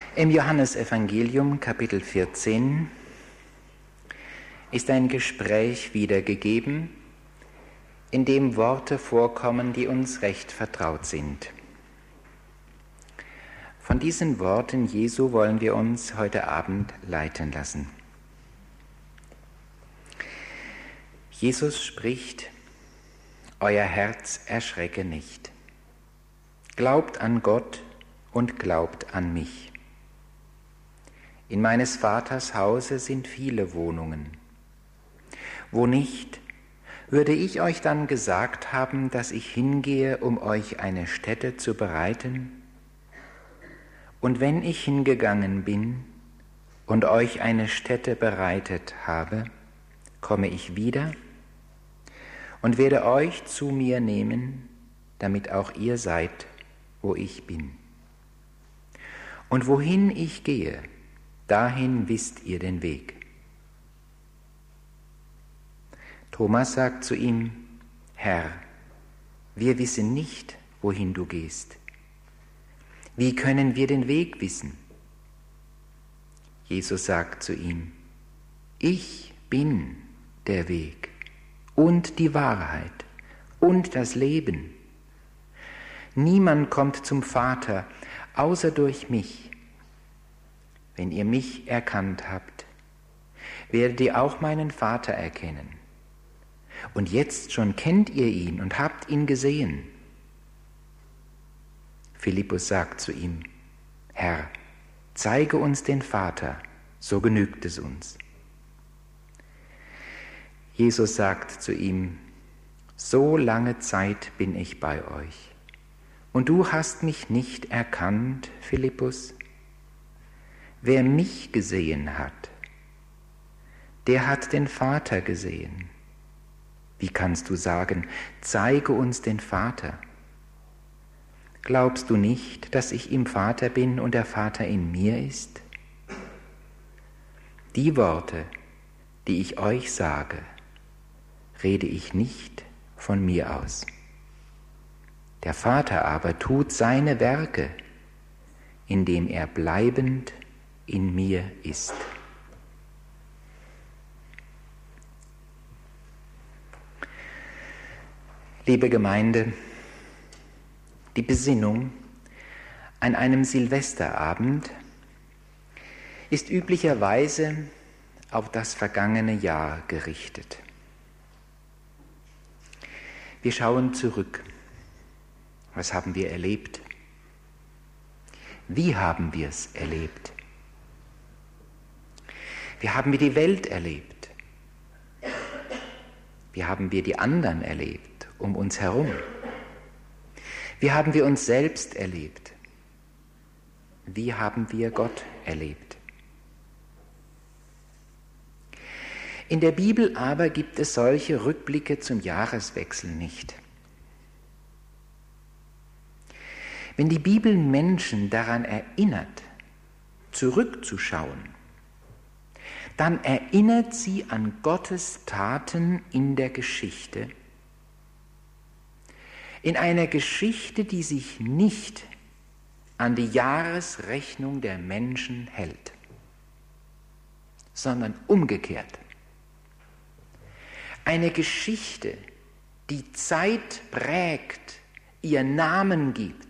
Im Johannesevangelium Kapitel 14 ist ein Gespräch wiedergegeben, in dem Worte vorkommen, die uns recht vertraut sind. Von diesen Worten Jesu wollen wir uns heute Abend leiten lassen. Jesus spricht: Euer Herz erschrecke nicht. Glaubt an Gott und glaubt an mich. In meines Vaters Hause sind viele Wohnungen. Wo nicht, würde ich euch dann gesagt haben, dass ich hingehe, um euch eine Stätte zu bereiten? Und wenn ich hingegangen bin und euch eine Stätte bereitet habe, komme ich wieder und werde euch zu mir nehmen, damit auch ihr seid, wo ich bin. Und wohin ich gehe, dahin wisst ihr den Weg. Thomas sagt zu ihm: Herr, wir wissen nicht, wohin du gehst. Wie können wir den Weg wissen? Jesus sagt zu ihm: Ich bin der Weg und die Wahrheit und das Leben. Niemand kommt zum Vater, außer durch mich. Wenn ihr mich erkannt habt, werdet ihr auch meinen Vater erkennen. Und jetzt schon kennt ihr ihn und habt ihn gesehen. Philippus sagt zu ihm: Herr, zeige uns den Vater, so genügt es uns. Jesus sagt zu ihm: So lange Zeit bin ich bei euch, und du hast mich nicht erkannt, Philippus? Wer mich gesehen hat, der hat den Vater gesehen. Wie kannst du sagen, zeige uns den Vater? Glaubst du nicht, dass ich im Vater bin und der Vater in mir ist? Die Worte, die ich euch sage, rede ich nicht von mir aus. Der Vater aber tut seine Werke, indem er bleibend in mir ist. Liebe Gemeinde, die Besinnung an einem Silvesterabend ist üblicherweise auf das vergangene Jahr gerichtet. Wir schauen zurück. Was haben wir erlebt? Wie haben wir es erlebt? Wie haben wir die Welt erlebt? Wie haben wir die anderen erlebt um uns herum? Wie haben wir uns selbst erlebt? Wie haben wir Gott erlebt? In der Bibel aber gibt es solche Rückblicke zum Jahreswechsel nicht. Wenn die Bibel Menschen daran erinnert, zurückzuschauen, dann erinnert sie an Gottes Taten in der Geschichte. In einer Geschichte, die sich nicht an die Jahresrechnung der Menschen hält, sondern umgekehrt. Eine Geschichte, die Zeit prägt, ihr Namen gibt.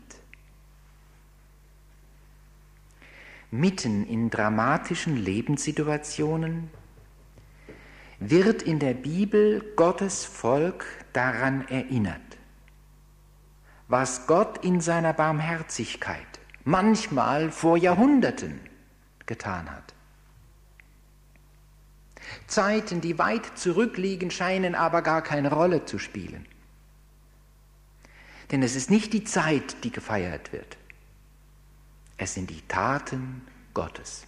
Mitten in dramatischen Lebenssituationen wird in der Bibel Gottes Volk daran erinnert, was Gott in seiner Barmherzigkeit manchmal vor Jahrhunderten getan hat. Zeiten, die weit zurückliegen, scheinen aber gar keine Rolle zu spielen. Denn es ist nicht die Zeit, die gefeiert wird. Es sind die Taten Gottes.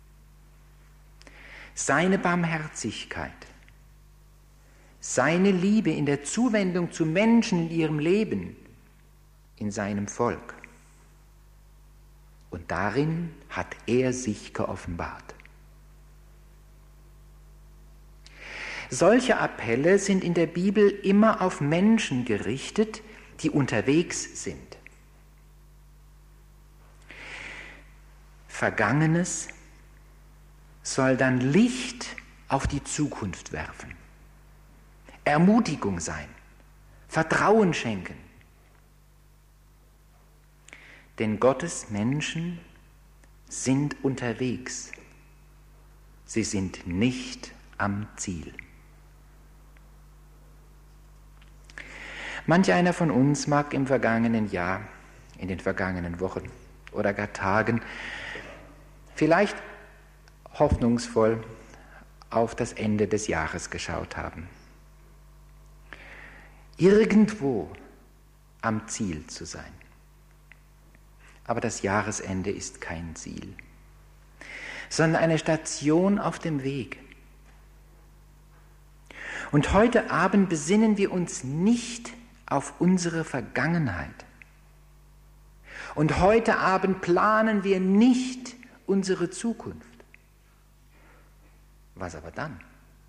Seine Barmherzigkeit, seine Liebe in der Zuwendung zu Menschen in ihrem Leben, in seinem Volk. Und darin hat er sich geoffenbart. Solche Appelle sind in der Bibel immer auf Menschen gerichtet, die unterwegs sind. Vergangenes soll dann Licht auf die Zukunft werfen, Ermutigung sein, Vertrauen schenken. Denn Gottes Menschen sind unterwegs. Sie sind nicht am Ziel. Manch einer von uns mag im vergangenen Jahr, in den vergangenen Wochen oder gar Tagen vielleicht hoffnungsvoll auf das Ende des Jahres geschaut haben. Irgendwo am Ziel zu sein. Aber das Jahresende ist kein Ziel, sondern eine Station auf dem Weg. Und heute Abend besinnen wir uns nicht auf unsere Vergangenheit. Und heute Abend planen wir nicht unsere Zukunft. Was aber dann?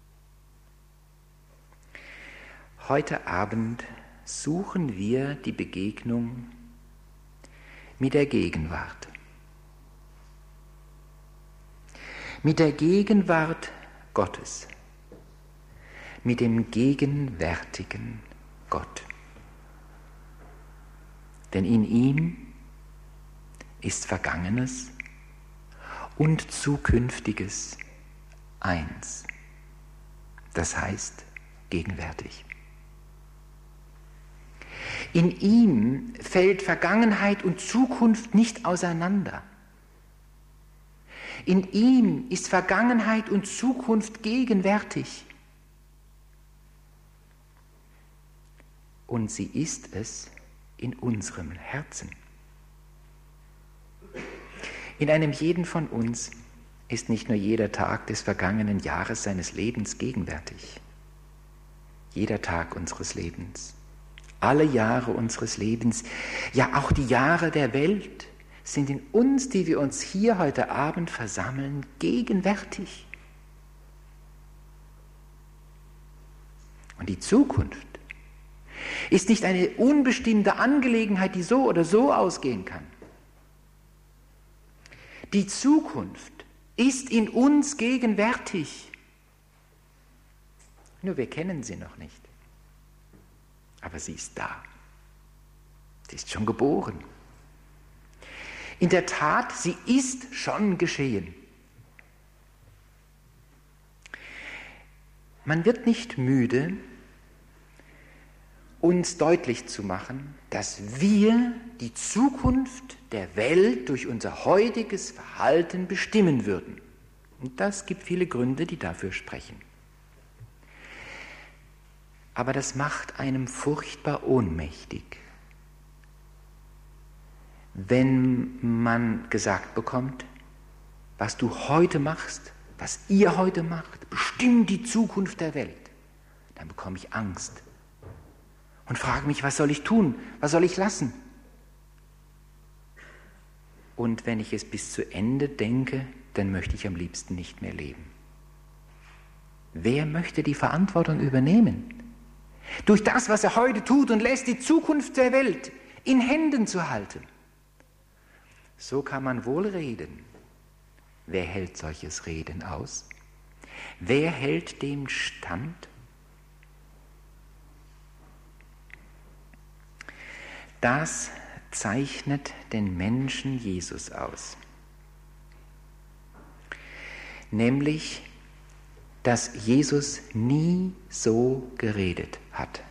Heute Abend suchen wir die Begegnung mit der Gegenwart. Mit der Gegenwart Gottes. Mit dem gegenwärtigen Gott. Denn in ihm ist Vergangenes und Zukünftiges eins. Das heißt gegenwärtig. In ihm fällt Vergangenheit und Zukunft nicht auseinander. In ihm ist Vergangenheit und Zukunft gegenwärtig. Und sie ist es in unserem Herzen. In einem jeden von uns ist nicht nur jeder Tag des vergangenen Jahres seines Lebens gegenwärtig. Jeder Tag unseres Lebens. Alle Jahre unseres Lebens, ja auch die Jahre der Welt sind in uns, die wir uns hier heute Abend versammeln, gegenwärtig. Und die Zukunft ist nicht eine unbestimmte Angelegenheit, die so oder so ausgehen kann. Die Zukunft ist in uns gegenwärtig. Nur wir kennen sie noch nicht. Aber sie ist da. Sie ist schon geboren. In der Tat, sie ist schon geschehen. Man wird nicht müde, uns deutlich zu machen, dass wir die Zukunft der Welt durch unser heutiges Verhalten bestimmen würden. Und das gibt viele Gründe, die dafür sprechen. Aber das macht einem furchtbar ohnmächtig, wenn man gesagt bekommt, was du heute machst, was ihr heute macht, bestimmt die Zukunft der Welt. Dann bekomme ich Angst und frage mich, was soll ich tun, was soll ich lassen? Und wenn ich es bis zu Ende denke, dann möchte ich am liebsten nicht mehr leben. Wer möchte die Verantwortung übernehmen? Durch das, was er heute tut und lässt, die Zukunft der Welt in Händen zu halten. So kann man wohl reden. Wer hält solches Reden aus? Wer hält dem stand? Das zeichnet den Menschen Jesus aus. Nämlich, dass Jesus nie so geredet hat.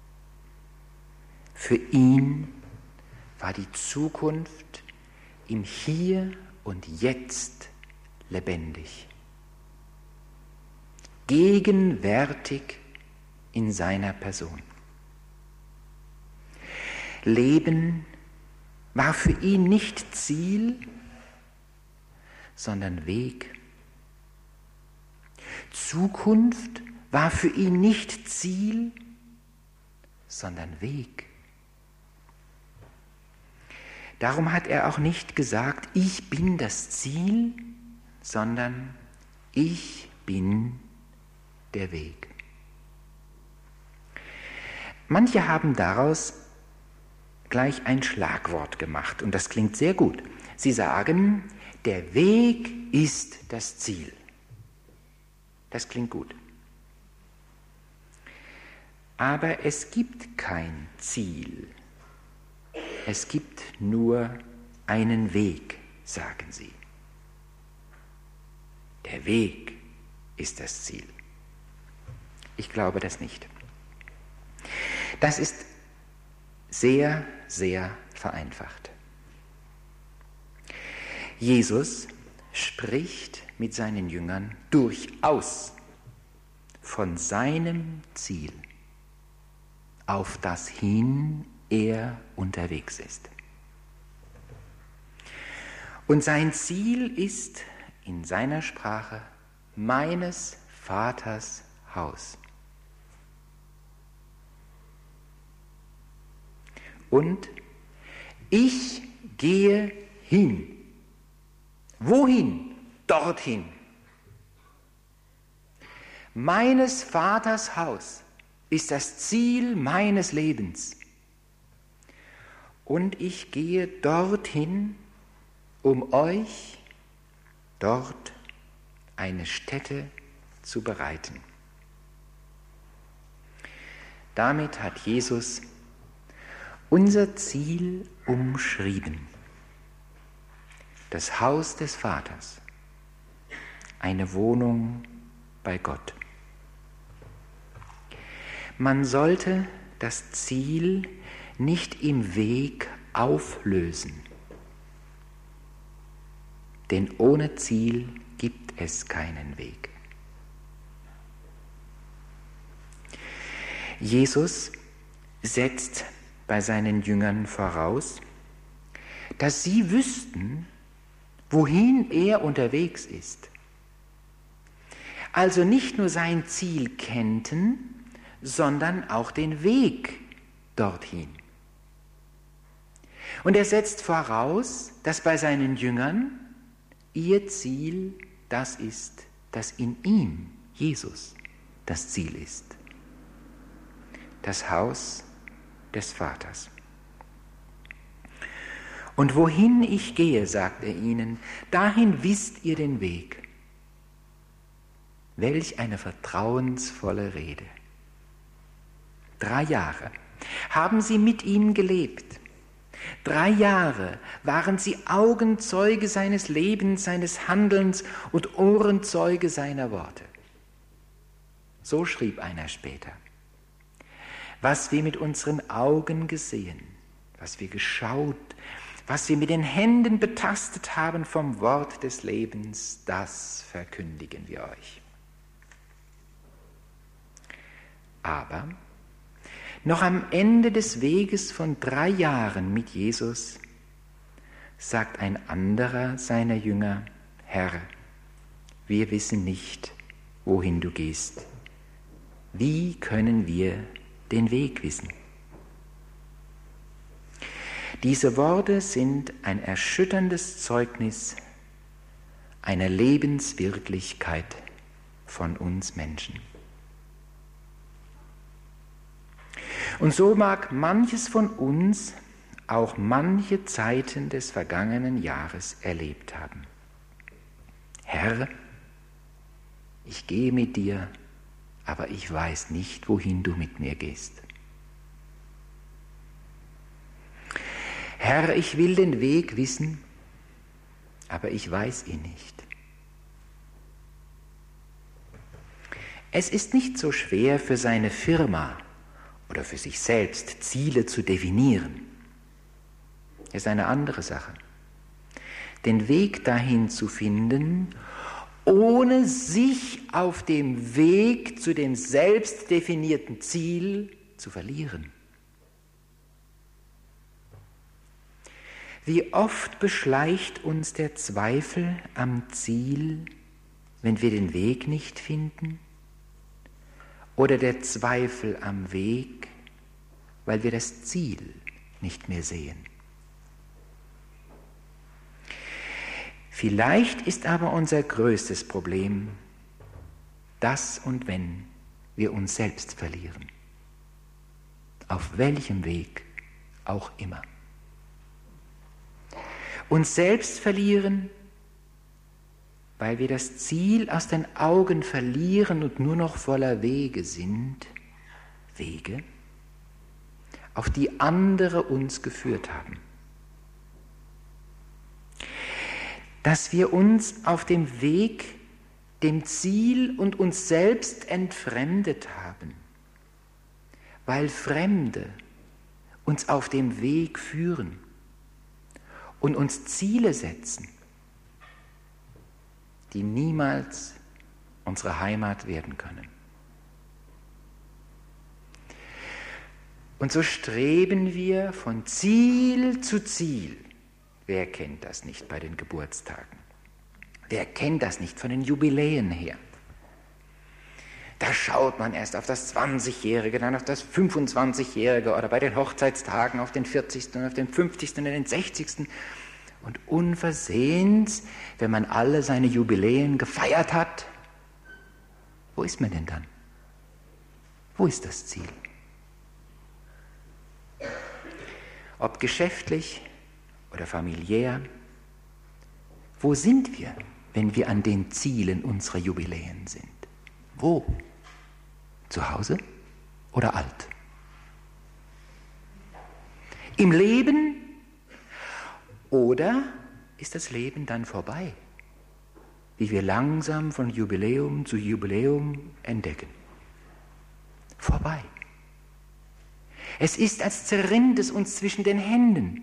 Für ihn war die Zukunft im Hier und Jetzt lebendig, gegenwärtig in seiner Person. Leben war für ihn nicht Ziel, sondern Weg. Zukunft war für ihn nicht Ziel, sondern Weg. Darum hat er auch nicht gesagt, ich bin das Ziel, sondern ich bin der Weg. Manche haben daraus gleich ein Schlagwort gemacht und das klingt sehr gut. Sie sagen, der Weg ist das Ziel. Das klingt gut. Aber es gibt kein Ziel. Es gibt nur einen Weg, sagen sie. Der Weg ist das Ziel. Ich glaube das nicht. Das ist sehr, sehr vereinfacht. Jesus spricht mit seinen Jüngern durchaus von seinem Ziel, auf das hin er unterwegs ist. Und sein Ziel ist in seiner Sprache meines Vaters Haus. Und ich gehe hin. Wohin? Dorthin. Meines Vaters Haus ist das Ziel meines Lebens. Und ich gehe dorthin, um euch dort eine Stätte zu bereiten. Damit hat Jesus unser Ziel umschrieben. Das Haus des Vaters, eine Wohnung bei Gott. Man sollte das Ziel nicht im Weg auflösen, denn ohne Ziel gibt es keinen Weg. Jesus setzt bei seinen Jüngern voraus, dass sie wüssten, wohin er unterwegs ist. Also nicht nur sein Ziel kennten, sondern auch den Weg dorthin. Und er setzt voraus, dass bei seinen Jüngern ihr Ziel das ist, das in ihm, Jesus, das Ziel ist. Das Haus des Vaters. Und wohin ich gehe, sagt er ihnen, dahin wisst ihr den Weg. Welch eine vertrauensvolle Rede. 3 Jahre haben sie mit ihm gelebt. 3 Jahre waren sie Augenzeuge seines Lebens, seines Handelns und Ohrenzeuge seiner Worte. So schrieb einer später. Was wir mit unseren Augen gesehen, was wir geschaut, was wir mit den Händen betastet haben vom Wort des Lebens, das verkündigen wir euch. Aber noch am Ende des Weges von 3 Jahren mit Jesus sagt ein anderer seiner Jünger, Herr, wir wissen nicht, wohin du gehst. Wie können wir den Weg wissen? Diese Worte sind ein erschütterndes Zeugnis einer Lebenswirklichkeit von uns Menschen. Und so mag manches von uns auch manche Zeiten des vergangenen Jahres erlebt haben. Herr, ich gehe mit dir, aber ich weiß nicht, wohin du mit mir gehst. Herr, ich will den Weg wissen, aber ich weiß ihn nicht. Es ist nicht so schwer für seine Firma oder für sich selbst Ziele zu definieren. Es ist eine andere Sache. Den Weg dahin zu finden, ohne sich auf dem Weg zu dem selbst definierten Ziel zu verlieren. Wie oft beschleicht uns der Zweifel am Ziel, wenn wir den Weg nicht finden? Oder der Zweifel am Weg, weil wir das Ziel nicht mehr sehen? Vielleicht ist aber unser größtes Problem das und wenn wir uns selbst verlieren. Auf welchem Weg auch immer. Uns selbst verlieren weil wir das Ziel aus den Augen verlieren und nur noch voller Wege sind, Wege, auf die andere uns geführt haben. Dass wir uns auf dem Weg dem Ziel und uns selbst entfremdet haben, weil Fremde uns auf dem Weg führen und uns Ziele setzen, die niemals unsere Heimat werden können. Und so streben wir von Ziel zu Ziel. Wer kennt das nicht bei den Geburtstagen? Wer kennt das nicht von den Jubiläen her? Da schaut man erst auf das 20-Jährige, dann auf das 25-Jährige oder bei den Hochzeitstagen auf den 40. und auf den 50. und den 60. Und unversehens, wenn man alle seine Jubiläen gefeiert hat, wo ist man denn dann? Wo ist das Ziel? Ob geschäftlich oder familiär, wo sind wir, wenn wir an den Zielen unserer Jubiläen sind? Wo? Zu Hause oder alt? Im Leben oder ist das Leben dann vorbei, wie wir langsam von Jubiläum zu Jubiläum entdecken? Vorbei. Es ist, als zerrinnt es uns zwischen den Händen.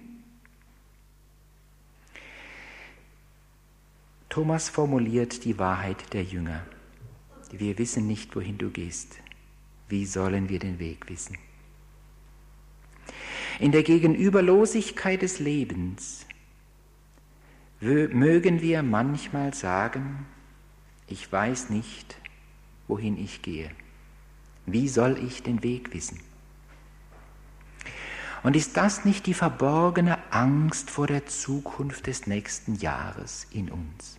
Thomas formuliert die Wahrheit der Jünger. Wir wissen nicht, wohin du gehst. Wie sollen wir den Weg wissen? In der Gegenüberlosigkeit des Lebens mögen wir manchmal sagen, ich weiß nicht, wohin ich gehe. Wie soll ich den Weg wissen? Und ist das nicht die verborgene Angst vor der Zukunft des nächsten Jahres in uns?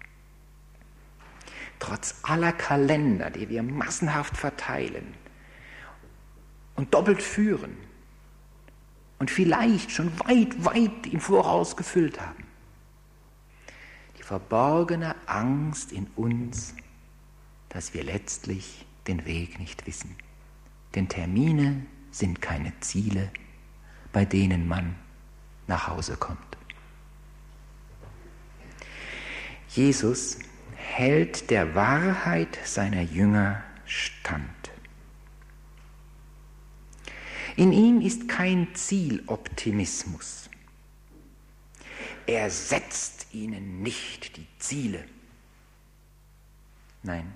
Trotz aller Kalender, die wir massenhaft verteilen und doppelt führen und vielleicht schon weit, weit im Voraus gefüllt haben. Die verborgene Angst in uns, dass wir letztlich den Weg nicht wissen. Denn Termine sind keine Ziele, bei denen man nach Hause kommt. Jesus hält der Wahrheit seiner Jünger stand. In ihm ist kein Zieloptimismus. Er setzt ihnen nicht die Ziele. Nein,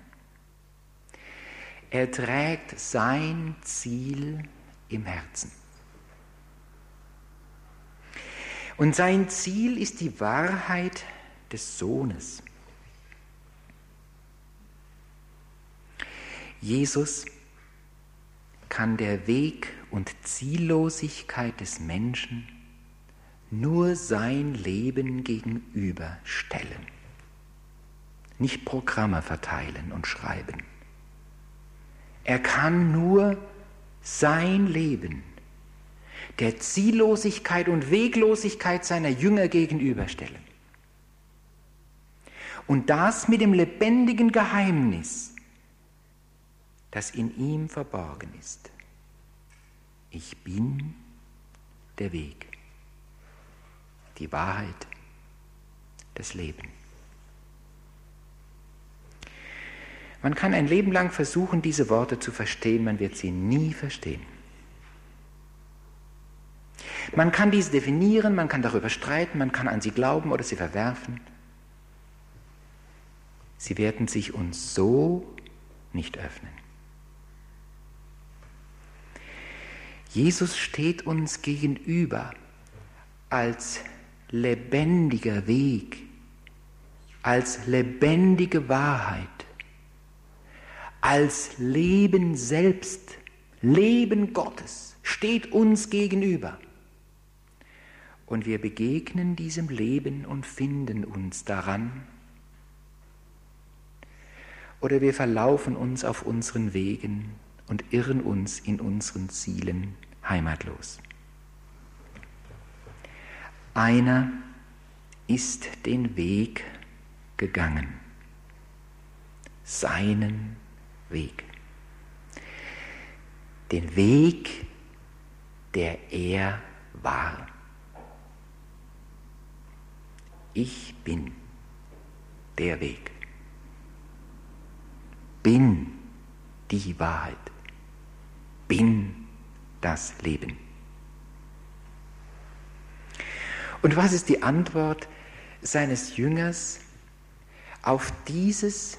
er trägt sein Ziel im Herzen. Und sein Ziel ist die Wahrheit des Sohnes. Jesus kann der Weg und Ziellosigkeit des Menschen nur sein Leben gegenüberstellen. Nicht Programme verteilen und schreiben. Er kann nur sein Leben der Ziellosigkeit und Weglosigkeit seiner Jünger gegenüberstellen. Und das mit dem lebendigen Geheimnis, das in ihm verborgen ist. Ich bin der Weg, die Wahrheit, das Leben. Man kann ein Leben lang versuchen, diese Worte zu verstehen, man wird sie nie verstehen. Man kann diese definieren, man kann darüber streiten, man kann an sie glauben oder sie verwerfen. Sie werden sich uns so nicht öffnen. Jesus steht uns gegenüber als lebendiger Weg, als lebendige Wahrheit, als Leben selbst, Leben Gottes, steht uns gegenüber. Und wir begegnen diesem Leben und finden uns daran. Oder wir verlaufen uns auf unseren Wegen und irren uns in unseren Zielen heimatlos. Einer ist den Weg gegangen. seinen Weg. Den Weg, der er war. Ich bin der Weg. Bin die Wahrheit. Bin das Leben. Und was ist die Antwort seines Jüngers auf dieses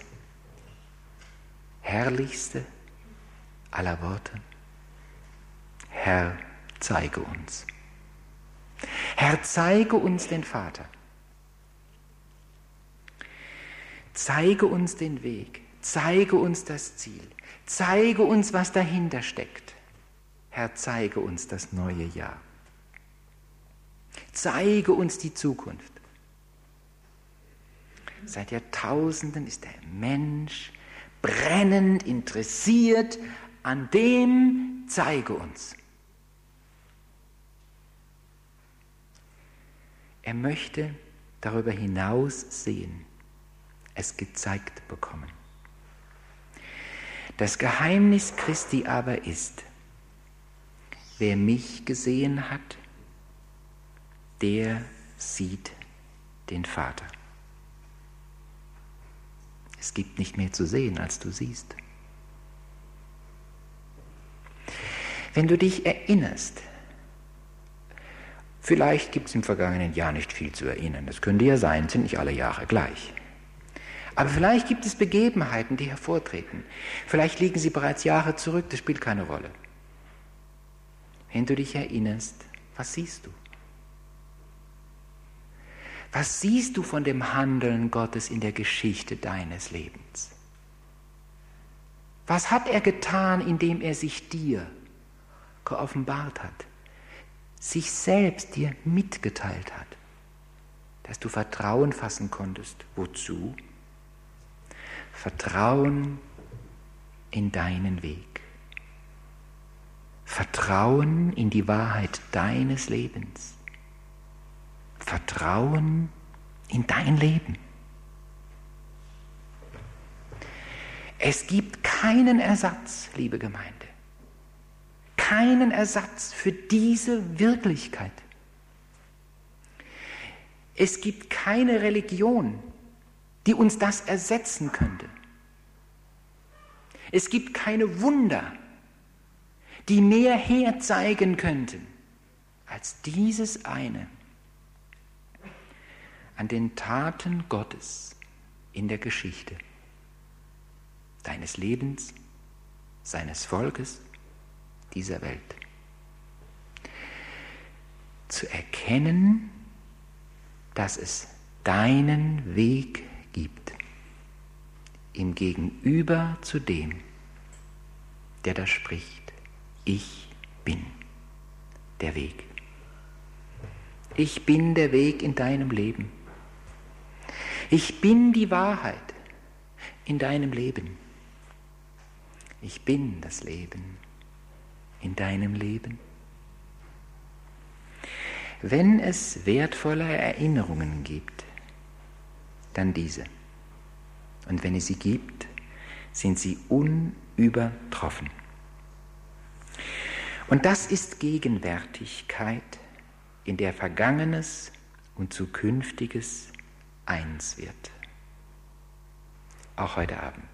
herrlichste aller Worte? Herr, zeige uns. Herr, zeige uns den Vater. Zeige uns den Weg. Zeige uns das Ziel. Zeige uns, was dahinter steckt. Herr, zeige uns das neue Jahr. Zeige uns die Zukunft. Seit Jahrtausenden ist der Mensch brennend interessiert an dem, zeige uns. Er möchte darüber hinaus sehen, es gezeigt bekommen. Das Geheimnis Christi aber ist, wer mich gesehen hat, der sieht den Vater. Es gibt nicht mehr zu sehen, als du siehst. Wenn du dich erinnerst, vielleicht gibt es im vergangenen Jahr nicht viel zu erinnern, das könnte ja sein, sind nicht alle Jahre gleich. Aber vielleicht gibt es Begebenheiten, die hervortreten. Vielleicht liegen sie bereits Jahre zurück, das spielt keine Rolle. Wenn du dich erinnerst, was siehst du? Was siehst du von dem Handeln Gottes in der Geschichte deines Lebens? Was hat er getan, indem er sich dir geoffenbart hat, sich selbst dir mitgeteilt hat, dass du Vertrauen fassen konntest? Wozu? Vertrauen in deinen Weg. Vertrauen in die Wahrheit deines Lebens. Vertrauen in dein Leben. Es gibt keinen Ersatz, liebe Gemeinde, keinen Ersatz für diese Wirklichkeit. Es gibt keine Religion, die uns das ersetzen könnte. Es gibt keine Wunder, die mehr herzeigen könnten als dieses eine. An den Taten Gottes in der Geschichte deines Lebens, seines Volkes, dieser Welt. Zu erkennen, dass es deinen Weg gibt, im Gegenüber zu dem, der da spricht. Ich bin der Weg. Ich bin der Weg in deinem Leben. Ich bin die Wahrheit in deinem Leben. Ich bin das Leben in deinem Leben. Wenn es wertvolle Erinnerungen gibt, dann diese. Und wenn es sie gibt, sind sie unübertroffen. Und das ist Gegenwärtigkeit, in der Vergangenes und Zukünftiges eins wird. Auch heute Abend.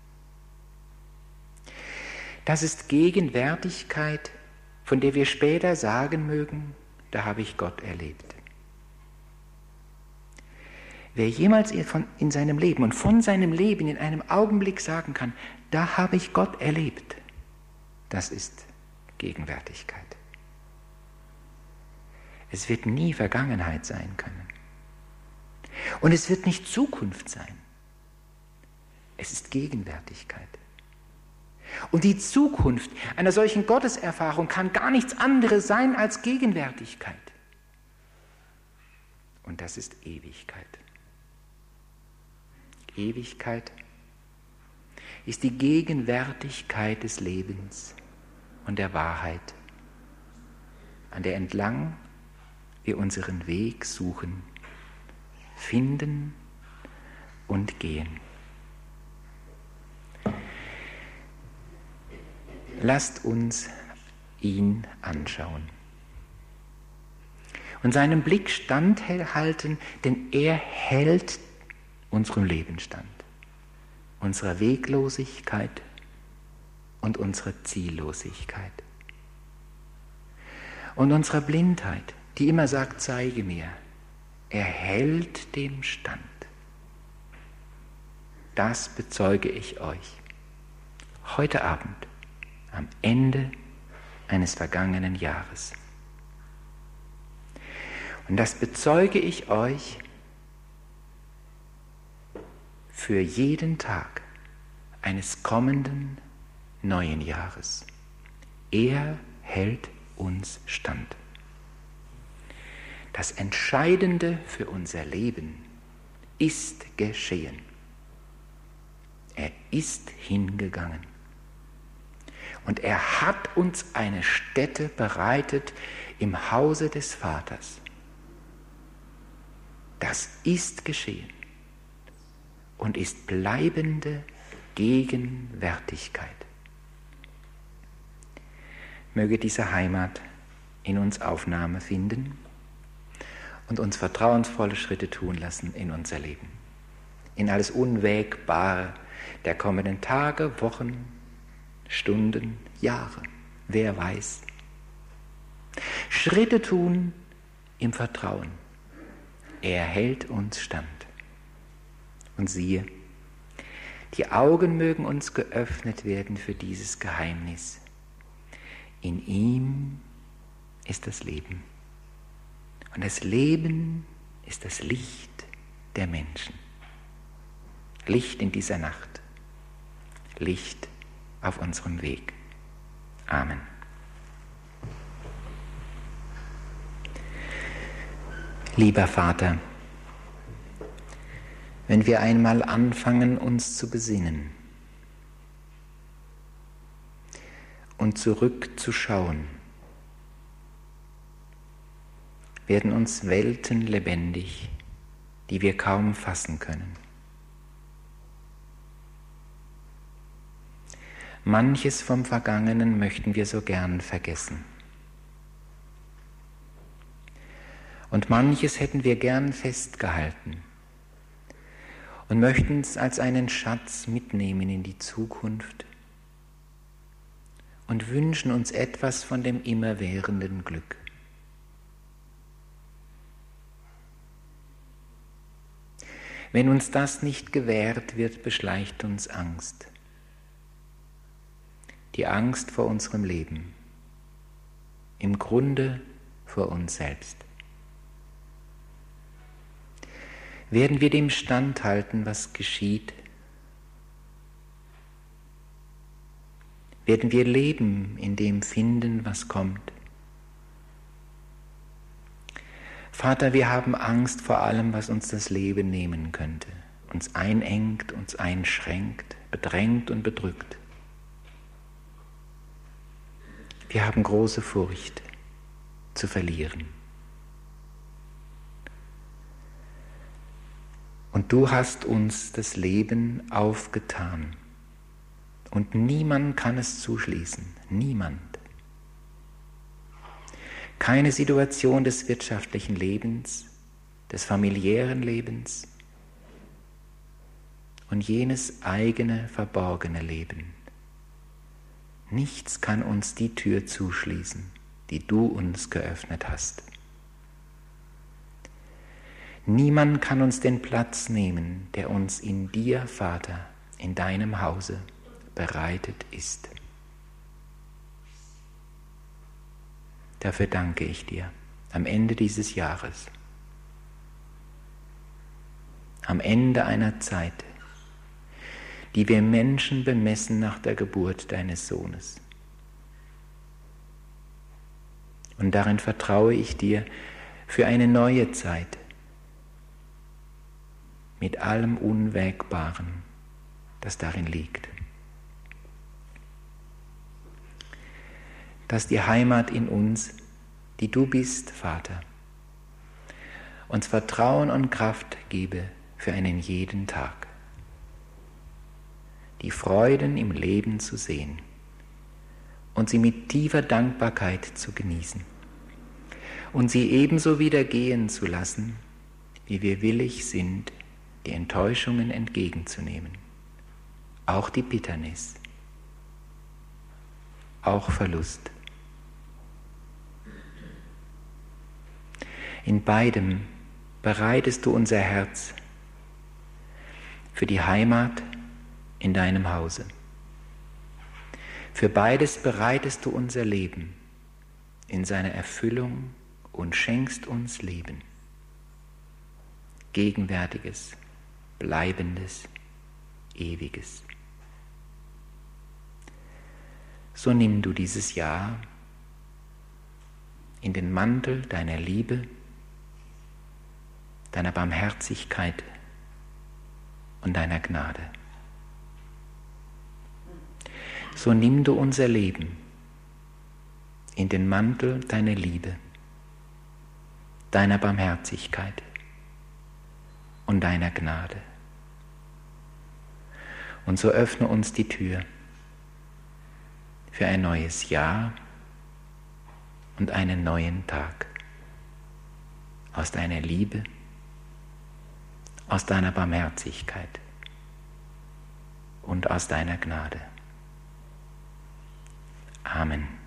Das ist Gegenwärtigkeit, von der wir später sagen mögen, da habe ich Gott erlebt. Wer jemals in seinem Leben und von seinem Leben in einem Augenblick sagen kann, da habe ich Gott erlebt, das ist Gegenwärtigkeit. Es wird nie Vergangenheit sein können. Und es wird nicht Zukunft sein. Es ist Gegenwärtigkeit. Und die Zukunft einer solchen Gotteserfahrung kann gar nichts anderes sein als Gegenwärtigkeit. Und das ist Ewigkeit. Ewigkeit ist die Gegenwärtigkeit des Lebens und der Wahrheit, an der entlang wir unseren Weg suchen, finden und gehen. Lasst uns ihn anschauen und seinem Blick standhalten, denn er hält unserem Leben stand, unserer Weglosigkeit und unserer Ziellosigkeit und unserer Blindheit, die immer sagt, zeige mir. Er hält dem stand. Das bezeuge ich euch heute Abend am Ende eines vergangenen Jahres. Und das bezeuge ich euch für jeden Tag eines kommenden neuen Jahres. Er hält uns stand. Das Entscheidende für unser Leben ist geschehen. Er ist hingegangen. Und er hat uns eine Stätte bereitet im Hause des Vaters. Das ist geschehen und ist bleibende Gegenwärtigkeit. Möge diese Heimat in uns Aufnahme finden und uns vertrauensvolle Schritte tun lassen in unser Leben, in alles Unwägbare der kommenden Tage, Wochen, Stunden, Jahre, wer weiß. Schritte tun im Vertrauen. Er hält uns stand. Und siehe, die Augen mögen uns geöffnet werden für dieses Geheimnis. In ihm ist das Leben. Und das Leben ist das Licht der Menschen. Licht in dieser Nacht. Licht auf unserem Weg. Amen. Lieber Vater, wenn wir einmal anfangen, uns zu besinnen und zurückzuschauen, werden uns Welten lebendig, die wir kaum fassen können. Manches vom Vergangenen möchten wir so gern vergessen. Und manches hätten wir gern festgehalten und möchten es als einen Schatz mitnehmen in die Zukunft und wünschen uns etwas von dem immerwährenden Glück. Wenn uns das nicht gewährt wird, beschleicht uns Angst. Die Angst vor unserem Leben, im Grunde vor uns selbst. Werden wir dem standhalten, was geschieht? Werden wir leben in dem finden, was kommt? Vater, wir haben Angst vor allem, was uns das Leben nehmen könnte, uns einengt, uns einschränkt, bedrängt und bedrückt. Wir haben große Furcht zu verlieren. Und du hast uns das Leben aufgetan. Und niemand kann es zuschließen. Niemand. Keine Situation des wirtschaftlichen Lebens, des familiären Lebens und jenes eigene, verborgene Leben. Nichts kann uns die Tür zuschließen, die du uns geöffnet hast. Niemand kann uns den Platz nehmen, der uns in dir, Vater, in deinem Hause bereitet ist. Dafür danke ich dir am Ende dieses Jahres, am Ende einer Zeit, die wir Menschen bemessen nach der Geburt deines Sohnes. Und darin vertraue ich dir für eine neue Zeit, mit allem Unwägbaren, das darin liegt. Dass die Heimat in uns, die du bist, Vater, uns Vertrauen und Kraft gebe für einen jeden Tag. Die Freuden im Leben zu sehen und sie mit tiefer Dankbarkeit zu genießen und sie ebenso wieder gehen zu lassen, wie wir willig sind, die Enttäuschungen entgegenzunehmen, auch die Bitternis, auch Verlust. In beidem bereitest du unser Herz für die Heimat in deinem Hause. Für beides bereitest du unser Leben in seiner Erfüllung und schenkst uns Leben. Gegenwärtiges, bleibendes, ewiges. So nimm du dieses Jahr in den Mantel deiner Liebe, deiner Barmherzigkeit und deiner Gnade. So nimm du unser Leben in den Mantel deiner Liebe, deiner Barmherzigkeit und deiner Gnade. Und so öffne uns die Tür für ein neues Jahr und einen neuen Tag aus deiner Liebe, aus deiner Barmherzigkeit und aus deiner Gnade. Amen.